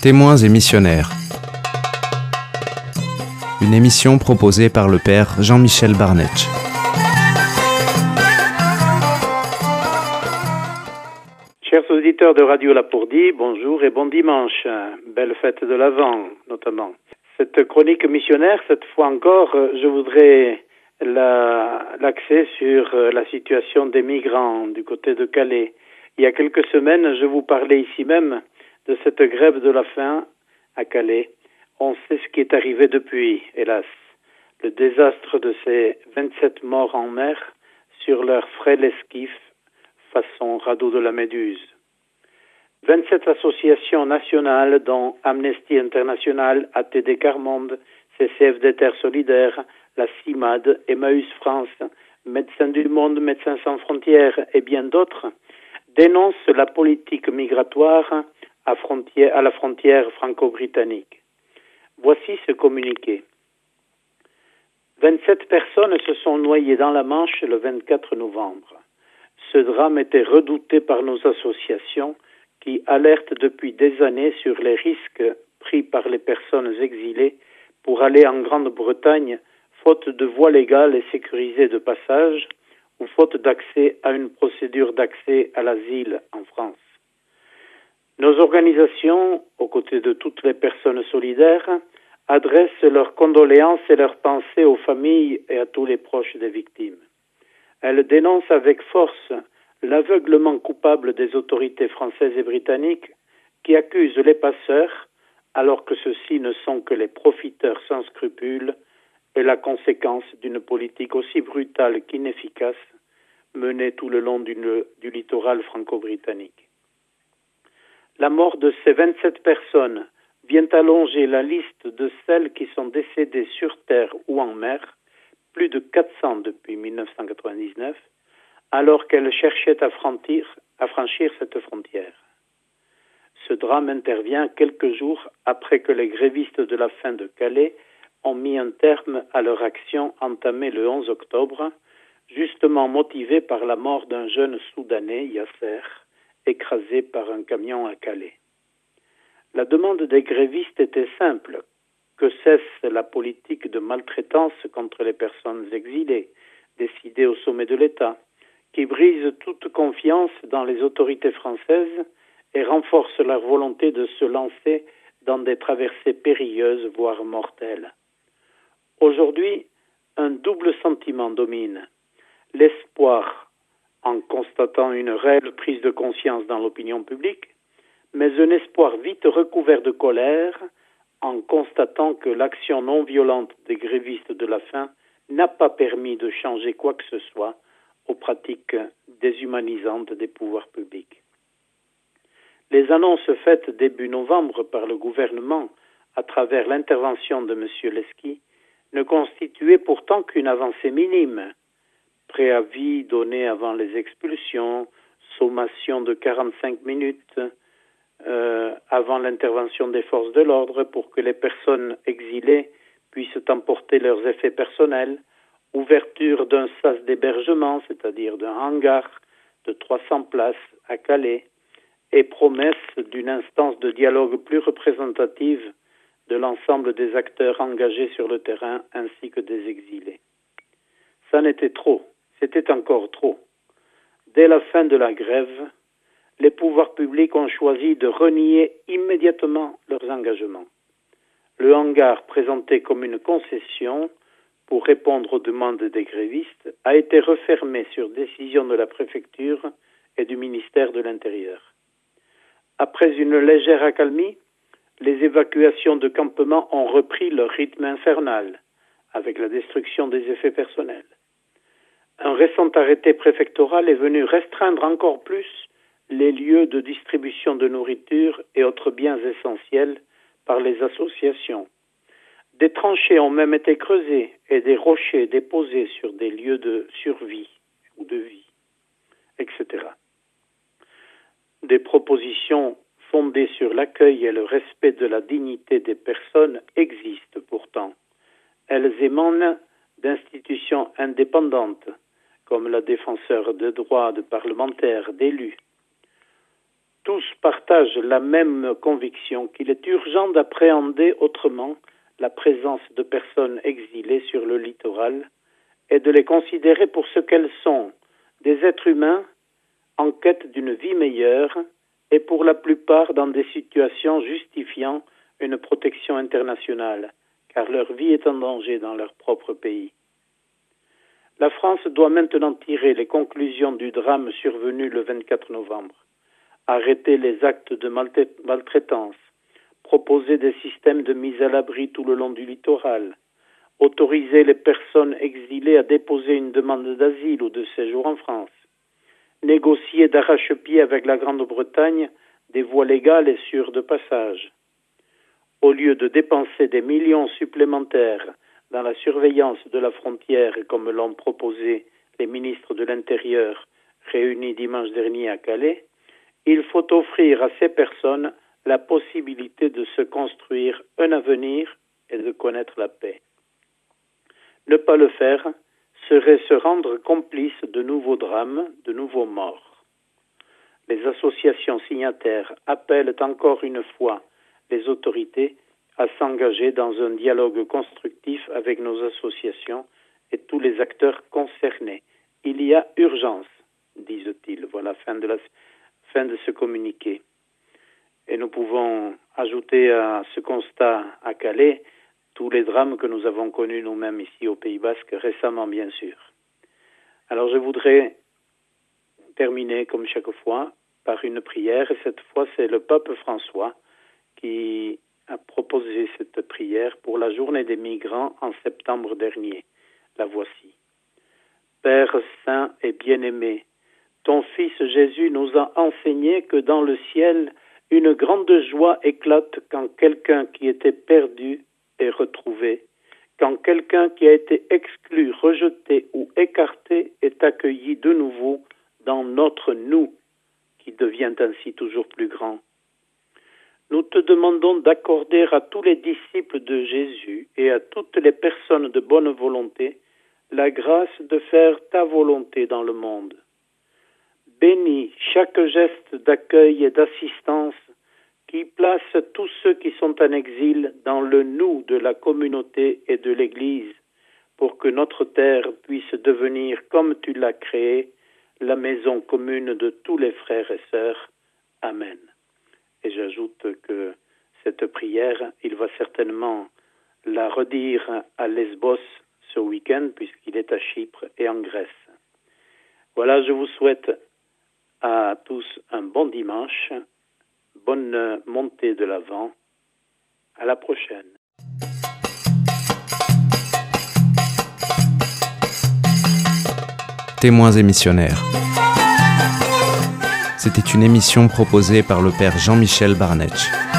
Témoins et missionnaires. Une émission proposée par le père Jean-Michel Barnetch. Chers auditeurs de Radio Lapourdie, bonjour et bon dimanche. Belle fête de l'Avent, notamment. Cette chronique missionnaire, cette fois encore, je voudrais l'axer sur la situation des migrants du côté de Calais. Il y a quelques semaines, je vous parlais ici même de cette grève de la faim à Calais. On sait ce qui est arrivé depuis, hélas. Le désastre de ces 27 morts en mer sur leur frêle esquif façon radeau de la Méduse. 27 associations nationales dont Amnesty International, ATD Quart Monde, CCF des Terres Solidaires, la CIMAD, Emmaüs France, Médecins du Monde, Médecins sans frontières et bien d'autres dénoncent la politique migratoire à la frontière franco-britannique. Voici ce communiqué. 27 personnes se sont noyées dans la Manche le 24 novembre. Ce drame était redouté par nos associations qui alertent depuis des années sur les risques pris par les personnes exilées pour aller en Grande-Bretagne faute de voies légales et sécurisées de passage ou faute d'accès à une procédure d'accès à l'asile en France. Nos organisations, aux côtés de toutes les personnes solidaires, adressent leurs condoléances et leurs pensées aux familles et à tous les proches des victimes. Elles dénoncent avec force l'aveuglement coupable des autorités françaises et britanniques qui accusent les passeurs alors que ceux-ci ne sont que les profiteurs sans scrupules et la conséquence d'une politique aussi brutale qu'inefficace menée tout le long du littoral franco-britannique. La mort de ces 27 personnes vient allonger la liste de celles qui sont décédées sur terre ou en mer, plus de 400 depuis 1999, alors qu'elles cherchaient à franchir cette frontière. Ce drame intervient quelques jours après que les grévistes de la faim de Calais ont mis un terme à leur action entamée le 11 octobre, justement motivée par la mort d'un jeune Soudanais, Yasser, écrasé par un camion à Calais. La demande des grévistes était simple, que cesse la politique de maltraitance contre les personnes exilées, décidée au sommet de l'État, qui brise toute confiance dans les autorités françaises et renforce leur volonté de se lancer dans des traversées périlleuses, voire mortelles. Aujourd'hui, un double sentiment domine. L'espoir en constatant une réelle prise de conscience dans l'opinion publique, mais un espoir vite recouvert de colère en constatant que l'action non violente des grévistes de la faim n'a pas permis de changer quoi que ce soit aux pratiques déshumanisantes des pouvoirs publics. Les annonces faites début novembre par le gouvernement à travers l'intervention de M. Leski ne constituaient pourtant qu'une avancée minime. Préavis donné avant les expulsions, sommation de 45 minutes avant l'intervention des forces de l'ordre pour que les personnes exilées puissent emporter leurs effets personnels, ouverture d'un sas d'hébergement, c'est-à-dire d'un hangar de 300 places à Calais, et promesse d'une instance de dialogue plus représentative de l'ensemble des acteurs engagés sur le terrain ainsi que des exilés. Ça n'était trop, c'était encore trop. Dès la fin de la grève, les pouvoirs publics ont choisi de renier immédiatement leurs engagements. Le hangar, présenté comme une concession pour répondre aux demandes des grévistes, a été refermé sur décision de la préfecture et du ministère de l'Intérieur. Après une légère accalmie, les évacuations de campements ont repris leur rythme infernal, avec la destruction des effets personnels. Un récent arrêté préfectoral est venu restreindre encore plus les lieux de distribution de nourriture et autres biens essentiels par les associations. Des tranchées ont même été creusées et des rochers déposés sur des lieux de survie ou de vie, etc. Des propositions fondées sur l'accueil et le respect de la dignité des personnes existent pourtant. Elles émanent d'institutions indépendantes, comme la défenseur de droits de parlementaires, d'élus. Tous partagent la même conviction qu'il est urgent d'appréhender autrement la présence de personnes exilées sur le littoral et de les considérer pour ce qu'elles sont, des êtres humains en quête d'une vie meilleure et pour la plupart dans des situations justifiant une protection internationale, car leur vie est en danger dans leur propre pays. La France doit maintenant tirer les conclusions du drame survenu le 24 novembre, arrêter les actes de maltraitance, proposer des systèmes de mise à l'abri tout le long du littoral, autoriser les personnes exilées à déposer une demande d'asile ou de séjour en France, négocier d'arrache-pied avec la Grande-Bretagne des voies légales et sûres de passage. Au lieu de dépenser des millions supplémentaires dans la surveillance de la frontière, comme l'ont proposé les ministres de l'Intérieur réunis dimanche dernier à Calais, il faut offrir à ces personnes la possibilité de se construire un avenir et de connaître la paix. Ne pas le faire serait se rendre complice de nouveaux drames, de nouveaux morts. Les associations signataires appellent encore une fois les autorités à s'engager dans un dialogue constructif avec nos associations et tous les acteurs concernés. Il y a urgence, disent-ils. Voilà, fin de ce communiqué. Et nous pouvons ajouter à ce constat à Calais tous les drames que nous avons connus nous-mêmes ici au Pays Basque, récemment bien sûr. Alors je voudrais terminer comme chaque fois par une prière, et cette fois c'est le pape François qui a proposé cette prière pour la journée des migrants en septembre dernier. La voici. Père saint et bien-aimé, ton Fils Jésus nous a enseigné que dans le ciel, une grande joie éclate quand quelqu'un qui était perdu est retrouvé, quand quelqu'un qui a été exclu, rejeté ou écarté est accueilli de nouveau dans notre nous, qui devient ainsi toujours plus grand. Nous te demandons d'accorder à tous les disciples de Jésus et à toutes les personnes de bonne volonté la grâce de faire ta volonté dans le monde. Bénis chaque geste d'accueil et d'assistance qui place tous ceux qui sont en exil dans le nous de la communauté et de l'Église, pour que notre terre puisse devenir, comme tu l'as créée, la maison commune de tous les frères et sœurs. Amen. Et j'ajoute que cette prière, il va certainement la redire à Lesbos ce week-end, puisqu'il est à Chypre et en Grèce. Voilà, je vous souhaite à tous un bon dimanche, bonne montée de l'Avent. À la prochaine. Témoins et missionnaires. C'était une émission proposée par le père Jean-Michel Barnetch.